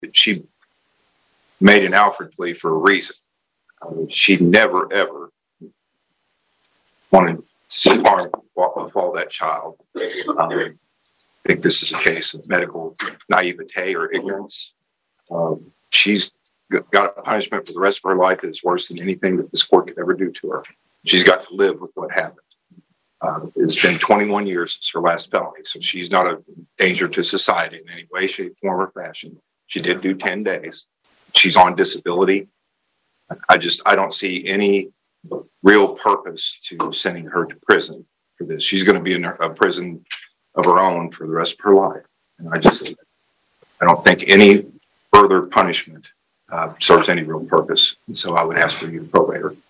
She made an Alford plea for a reason. She never, ever wanted to harm or befall that child. I think this is a case of medical naivete or ignorance. She's got a punishment for the rest of her life that is worse than anything that this court could ever do to her. She's got to live with what happened. It's been 21 years since her last felony, so she's not a danger to society in any way, shape, form, or fashion. She did do 10 days. She's on disability. I don't see any real purpose to sending her to prison for this. She's going to be in a prison of her own for the rest of her life. And I don't think any further punishment serves any real purpose. And so I would ask for you to probate her.